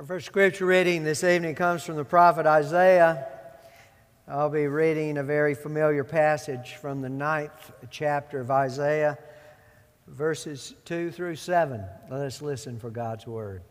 Our first scripture reading this evening comes from the prophet Isaiah. I'll be reading a very familiar passage from the 9th chapter of Isaiah, verses 2 through 7. Let us listen for God's word.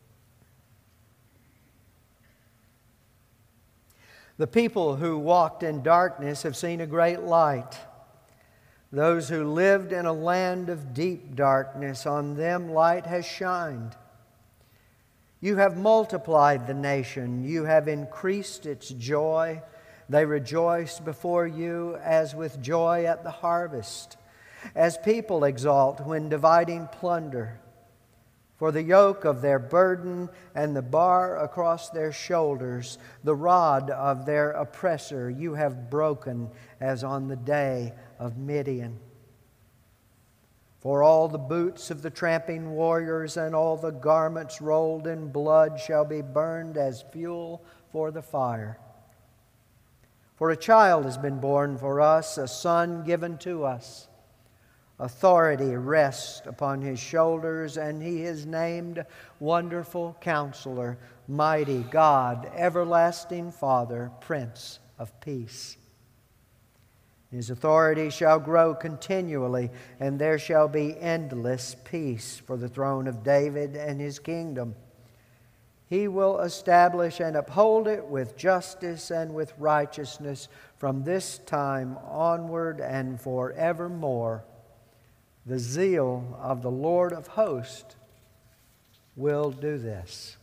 The people who walked in darkness have seen a great light. Those who lived in a land of deep darkness, on them light has shined. You have multiplied the nation. You have increased its joy. They rejoice before you as with joy at the harvest, as people exult when dividing plunder. For the yoke of their burden and the bar across their shoulders, the rod of their oppressor, you have broken as on the day of Midian. For all the boots of the tramping warriors and all the garments rolled in blood shall be burned as fuel for the fire. For a child has been born for us, a son given to us. Authority rests upon his shoulders, and he is named Wonderful Counselor, Mighty God, Everlasting Father, Prince of Peace. His authority shall grow continually, and there shall be endless peace for the throne of David and his kingdom. He will establish and uphold it with justice and with righteousness from this time onward and forevermore. The zeal of the Lord of hosts will do this.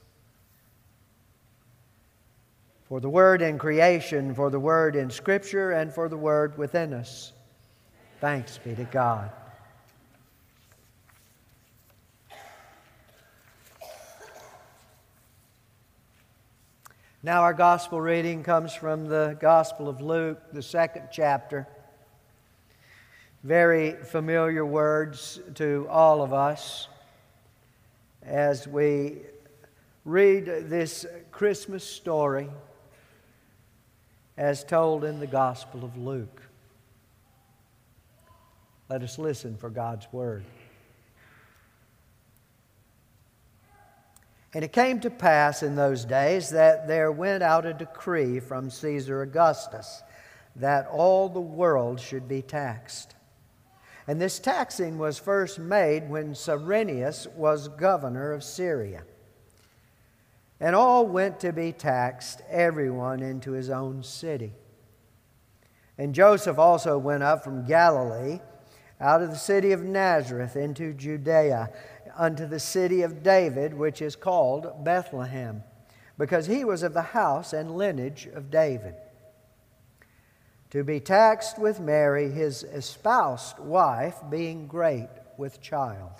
For the word in creation, for the word in Scripture, and for the word within us. Thanks be to God. Now our gospel reading comes from the Gospel of Luke, the 2nd chapter. Very familiar words to all of us as we read this Christmas story as told in the Gospel of Luke. Let us listen for God's word. And it came to pass in those days that there went out a decree from Caesar Augustus that all the world should be taxed. And this taxing was first made when Cyrenius was governor of Syria. And all went to be taxed, everyone into his own city. And Joseph also went up from Galilee, out of the city of Nazareth, into Judea, unto the city of David, which is called Bethlehem, because he was of the house and lineage of David, to be taxed with Mary, his espoused wife, being great with child.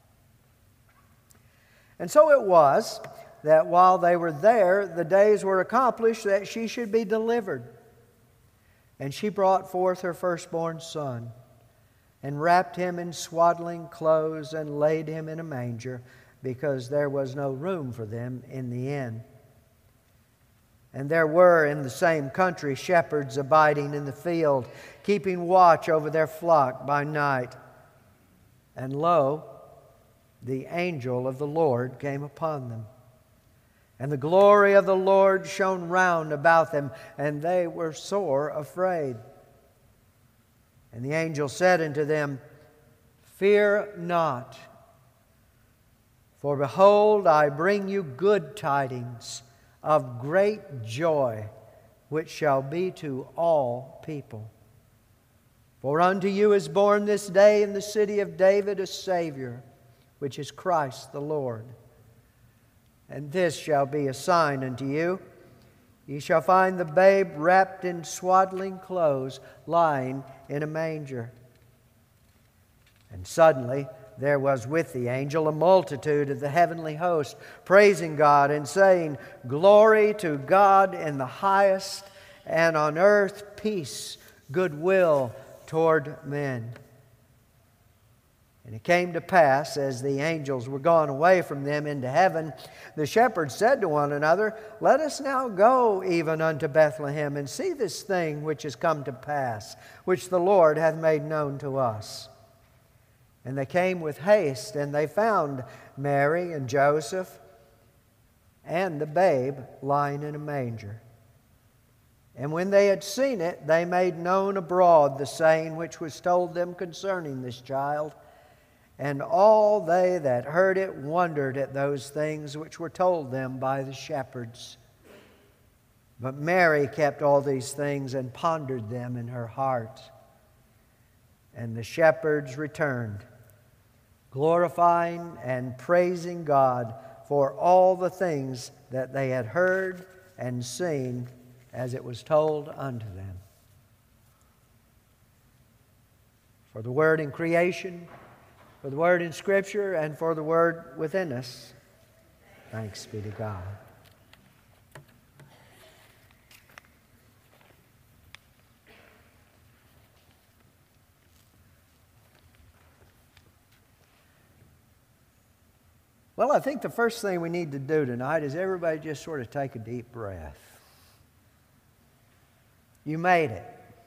And so it was that while they were there, the days were accomplished that she should be delivered. And she brought forth her firstborn son, and wrapped him in swaddling clothes, and laid him in a manger, because there was no room for them in the inn. And there were in the same country shepherds abiding in the field, keeping watch over their flock by night. And lo, the angel of the Lord came upon them. And the glory of the Lord shone round about them, and they were sore afraid. And the angel said unto them, Fear not, for behold, I bring you good tidings of great joy, which shall be to all people. For unto you is born this day in the city of David a Savior, which is Christ the Lord. And this shall be a sign unto you. Ye shall find the babe wrapped in swaddling clothes, lying in a manger. And suddenly there was with the angel a multitude of the heavenly host, praising God and saying, Glory to God in the highest, and on earth peace, goodwill toward men. And it came to pass, as the angels were gone away from them into heaven, the shepherds said to one another, Let us now go even unto Bethlehem, and see this thing which is come to pass, which the Lord hath made known to us. And they came with haste, and they found Mary and Joseph, and the babe lying in a manger. And when they had seen it, they made known abroad the saying which was told them concerning this child. And all they that heard it wondered at those things which were told them by the shepherds. But Mary kept all these things and pondered them in her heart. And the shepherds returned, glorifying and praising God for all the things that they had heard and seen as it was told unto them. For the word in creation, for the word in Scripture, and for the word within us, thanks be to God. Well, I think the first thing we need to do tonight is everybody just sort of take a deep breath. You made it.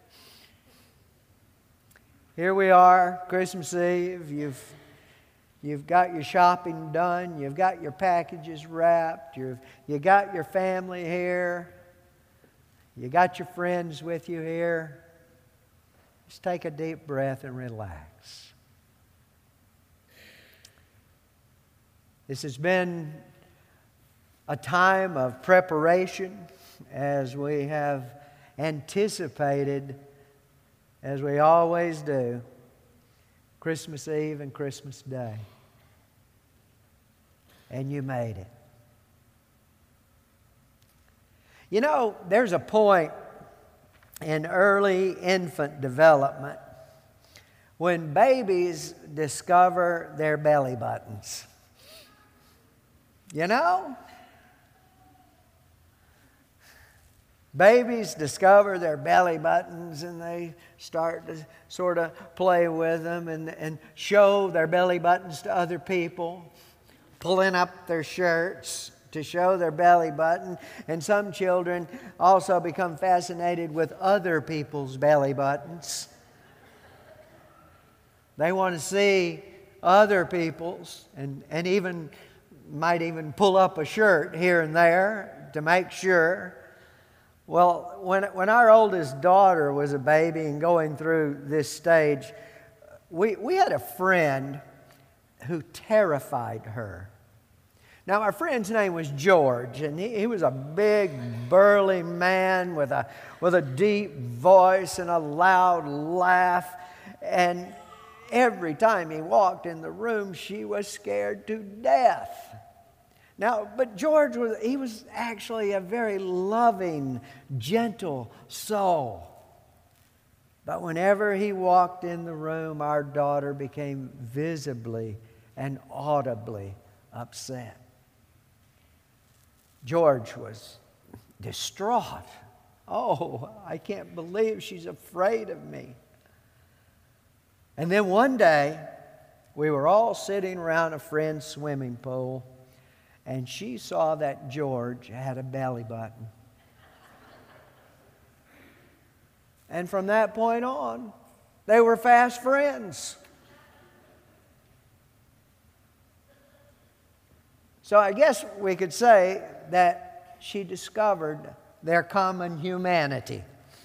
Here we are, Christmas Eve. You've got your shopping done. You've got your packages wrapped. You got your family here. You got your friends with you here. Just take a deep breath and relax. This has been a time of preparation as we have anticipated, as we always do, Christmas Eve and Christmas Day. And you made it. You know, there's a point in early infant development when babies discover their belly buttons. You know? Babies discover their belly buttons and they start to sort of play with them and show their belly buttons to other people, pulling up their shirts to show their belly button. And some children also become fascinated with other people's belly buttons. They want to see other people's and even might even pull up a shirt here and there to make sure. Well, when our oldest daughter was a baby and going through this stage, we had a friend who terrified her. Now, our friend's name was George, and he was a big, burly man with a deep voice and a loud laugh. And every time he walked in the room, she was scared to death. Now, but George was actually a very loving, gentle soul. But whenever he walked in the room, our daughter became visibly and audibly upset. George was distraught. Oh, I can't believe she's afraid of me. And then one day, we were all sitting around a friend's swimming pool, and she saw that George had a belly button. And from that point on, they were fast friends. So I guess we could say that she discovered their common humanity.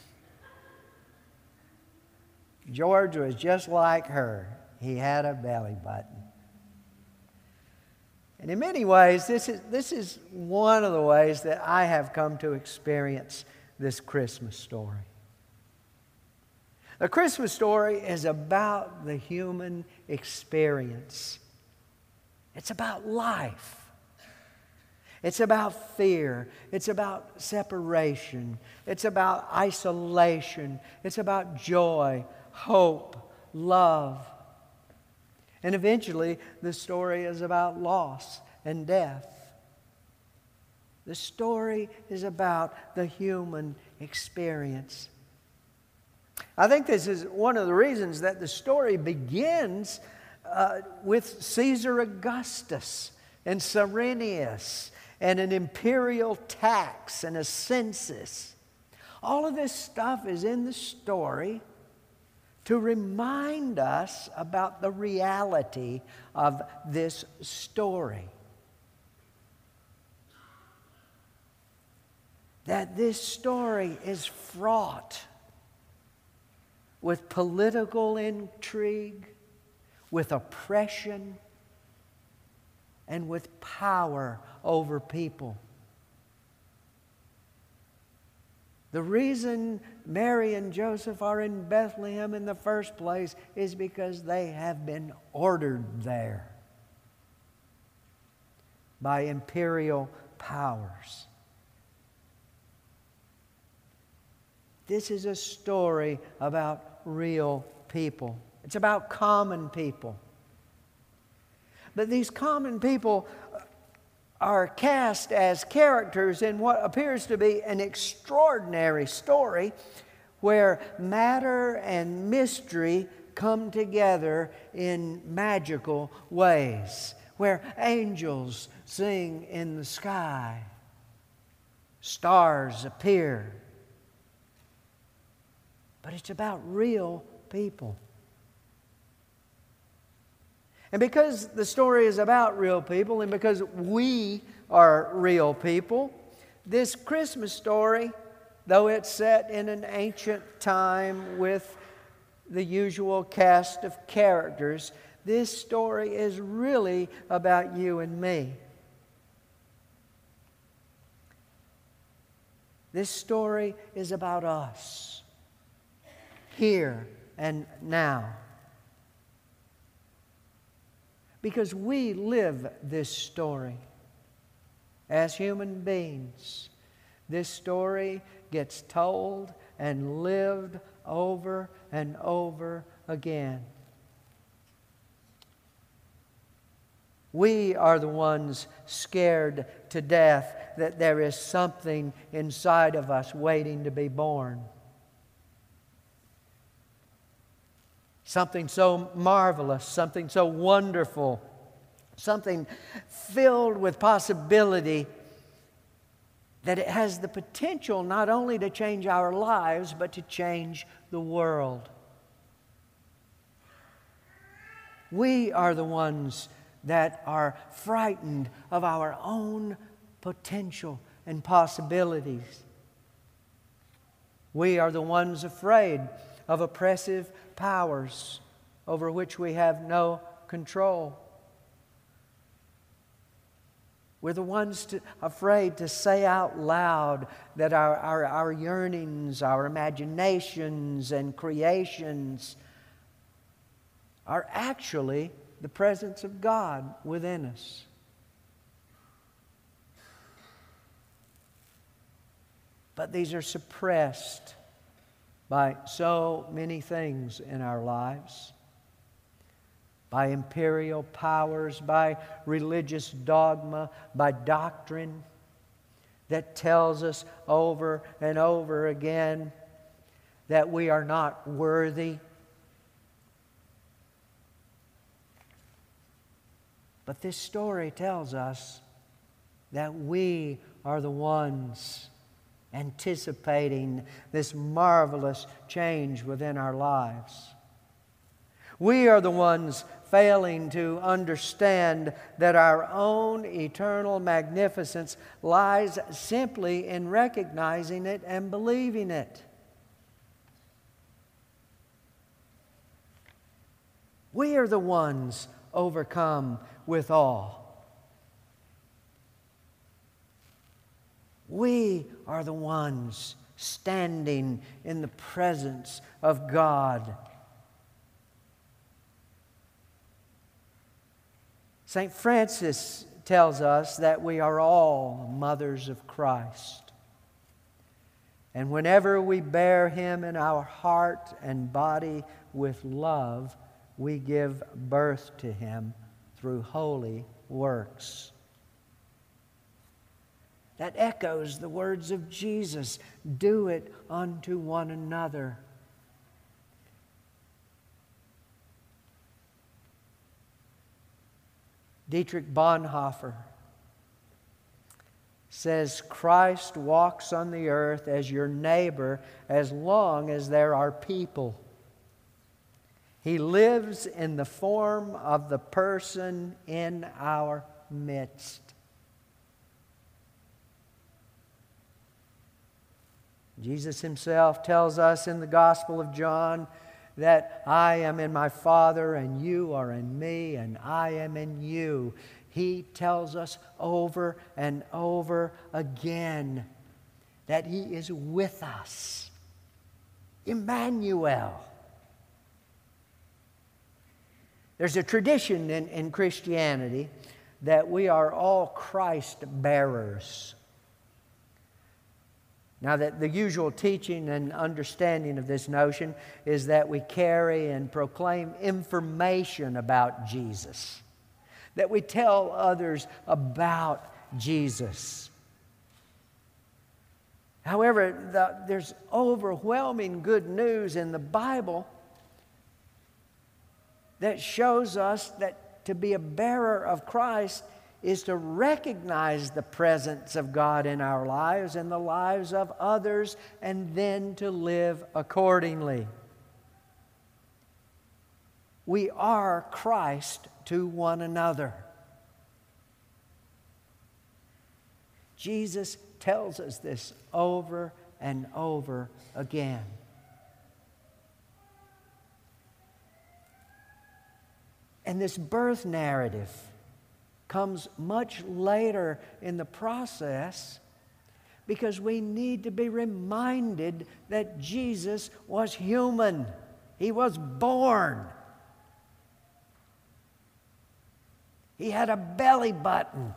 George was just like her. He had a belly button. And in many ways, this is one of the ways that I have come to experience this Christmas story. The Christmas story is about the human experience. It's about life. It's about fear. It's about separation. It's about isolation. It's about joy, hope, love. And eventually, the story is about loss and death. The story is about the human experience. I think this is one of the reasons that the story begins with Caesar Augustus and Cyrenius and an imperial tax and a census. All of this stuff is in the story to remind us about the reality of this story. that this story is fraught with political intrigue, with oppression, and with power over people. The reason Mary and Joseph are in Bethlehem in the first place is because they have been ordered there by imperial powers. This is a story about real people. It's about common people. But these common people are cast as characters in what appears to be an extraordinary story where matter and mystery come together in magical ways, where angels sing in the sky, stars appear. But it's about real people. And because the story is about real people, and because we are real people, this Christmas story, though it's set in an ancient time with the usual cast of characters, this story is really about you and me. This story is about us, here and now. Because we live this story as human beings. This story gets told and lived over and over again. We are the ones scared to death that there is something inside of us waiting to be born. Something so marvelous, something so wonderful, something filled with possibility that it has the potential not only to change our lives, but to change the world. We are the ones that are frightened of our own potential and possibilities. We are the ones afraid of oppressive powers over which we have no control. We're the ones afraid to say out loud that our yearnings, our imaginations and creations are actually the presence of God within us. But these are suppressed by so many things in our lives. By imperial powers, by religious dogma, by doctrine that tells us over and over again that we are not worthy. But this story tells us that we are the ones anticipating this marvelous change within our lives. We are the ones failing to understand that our own eternal magnificence lies simply in recognizing it and believing it. We are the ones overcome with awe. We are the ones standing in the presence of God. St. Francis tells us that we are all mothers of Christ. And whenever we bear Him in our heart and body with love, we give birth to Him through holy works. That echoes the words of Jesus, "Do it unto one another." Dietrich Bonhoeffer says, "Christ walks on the earth as your neighbor as long as there are people. He lives in the form of the person in our midst." Jesus himself tells us in the Gospel of John that I am in my Father and you are in me and I am in you. He tells us over and over again that He is with us. Emmanuel. There's a tradition in Christianity that we are all Christ bearers. Now, that the usual teaching and understanding of this notion is that we carry and proclaim information about Jesus, that we tell others about Jesus. However, there's overwhelming good news in the Bible that shows us that to be a bearer of Christ is to recognize the presence of God in our lives and the lives of others, and then to live accordingly. We are Christ to one another. Jesus tells us this over and over again. And this birth narrative comes much later in the process because we need to be reminded that Jesus was human. He was born. He had a belly button.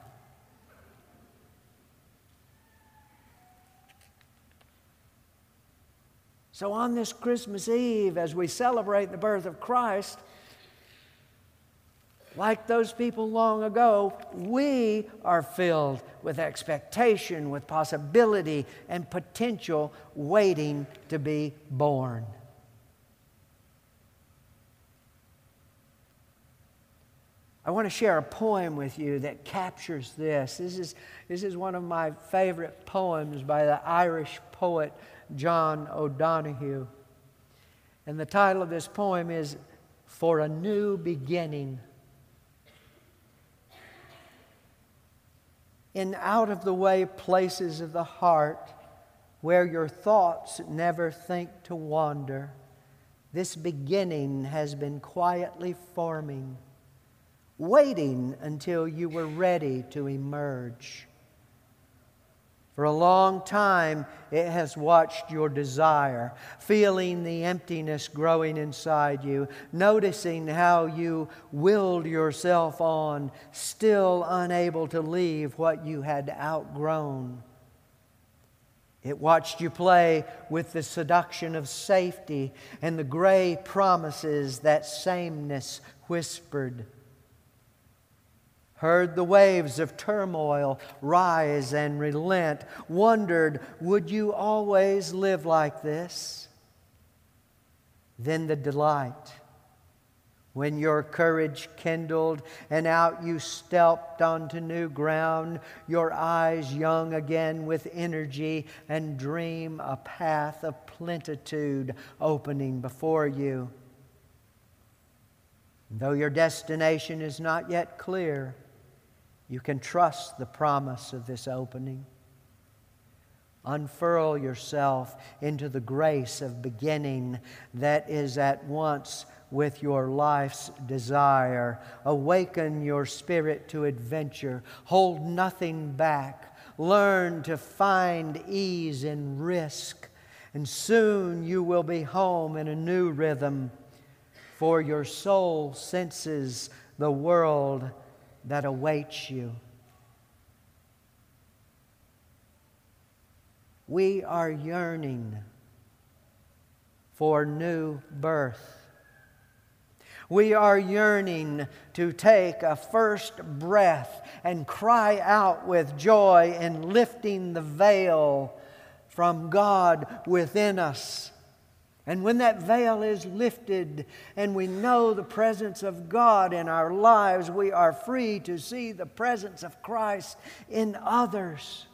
So on this Christmas Eve, as we celebrate the birth of Christ, like those people long ago, we are filled with expectation, with possibility and potential waiting to be born. I want to share a poem with you that captures this. This is one of my favorite poems by the Irish poet John O'Donoghue. And the title of this poem is For a New Beginning. In out-of-the-way places of the heart, where your thoughts never think to wander, this beginning has been quietly forming, waiting until you were ready to emerge. For a long time, it has watched your desire, feeling the emptiness growing inside you, noticing how you willed yourself on, still unable to leave what you had outgrown. It watched you play with the seduction of safety and the gray promises that sameness whispered. Heard the waves of turmoil rise and relent, wondered, would you always live like this? Then the delight, when your courage kindled and out you stepped onto new ground, your eyes young again with energy and dream a path of plenitude opening before you. Though your destination is not yet clear, you can trust the promise of this opening. Unfurl yourself into the grace of beginning that is at once with your life's desire. Awaken your spirit to adventure. Hold nothing back. Learn to find ease in risk. And soon you will be home in a new rhythm, for your soul senses the world that awaits you. We are yearning for new birth. We are yearning to take a first breath and cry out with joy in lifting the veil from God within us. And when that veil is lifted and we know the presence of God in our lives, we are free to see the presence of Christ in others.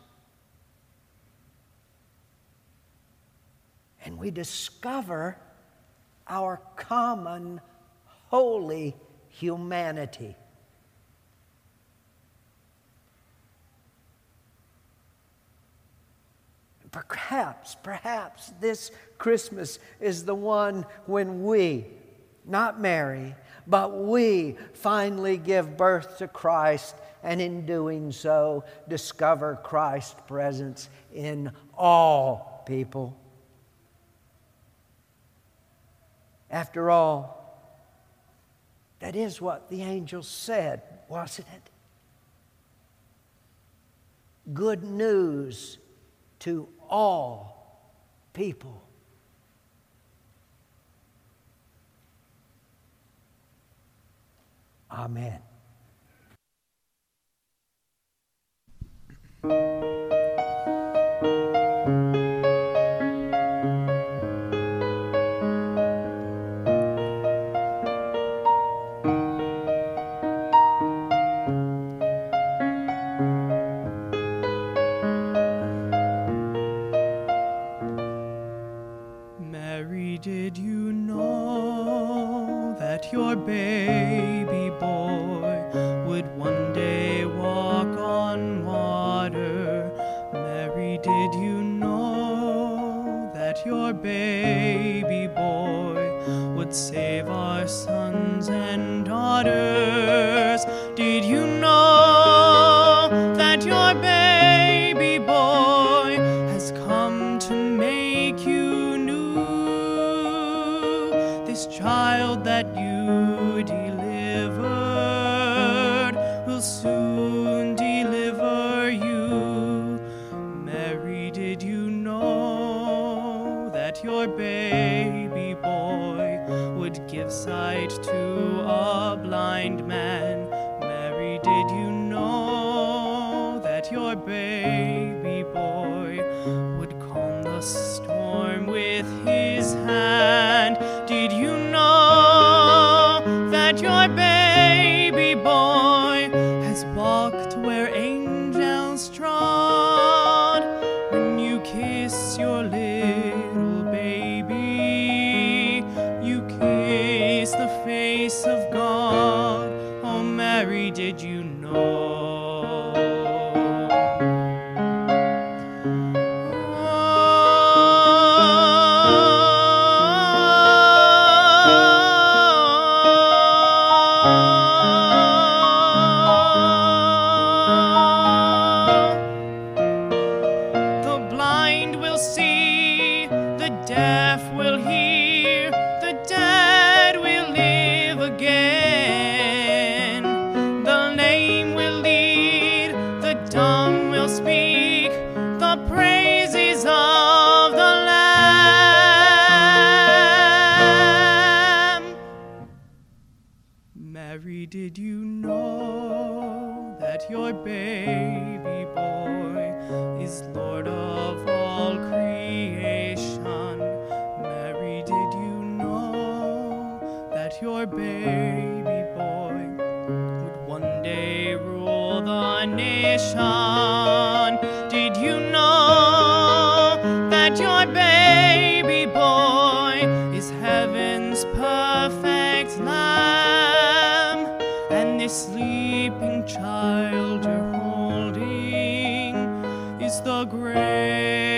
And we discover our common holy humanity. Perhaps this Christmas is the one when we, not Mary, but we finally give birth to Christ, and in doing so, discover Christ's presence in all people. After all, that is what the angel said, wasn't it? Good news to all people. Amen. Mary, did you know that your baby boy would one day walk on water? Mary, did you know that your baby boy would save our sons and daughters? Did you know that your baby boy has come to make you new? This child that you delivered will soon deliver you. Mary, did you know that your baby boy would give sight to a blind man? Mary, did you know that your baby boy would calm the storm with his hand? Did you know that your baby boy has walked where angels trod? When you kiss your little baby, you kiss the face of God. Oh, Mary, did you know? The blind will see, the deaf will hear, the dead will live again. The lame will lead, the dumb will speak, the praises of the Lamb. Mary, did you know that your baby boy is Lord of all creation? Mary, did you know that your baby boy would one day rule the nation? Did you know that your baby boy is heaven's perfect Lamb? And this sleeping child you're holding is the great